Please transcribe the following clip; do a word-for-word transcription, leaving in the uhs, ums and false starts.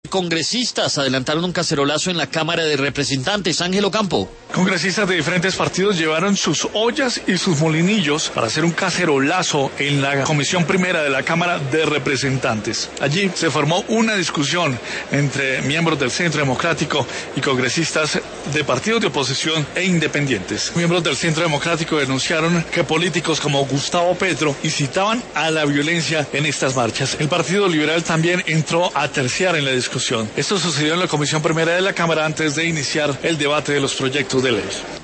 Congresistas adelantaron un cacerolazo en la Cámara de Representantes. Ángel Ocampo. Congresistas de diferentes partidos llevaron sus ollas y sus molinillos para hacer un cacerolazo en la Comisión Primera de la Cámara de Representantes. Allí se formó una discusión entre miembros del Centro Democrático y congresistas de partidos de oposición e independientes. Miembros del Centro Democrático denunciaron que políticos como Gustavo Petro incitaban a la violencia en estas marchas. El Partido Liberal también entró a terciar en la discusión. Esto sucedió en la Comisión Primera de la Cámara antes de iniciar el debate de los proyectos de ley.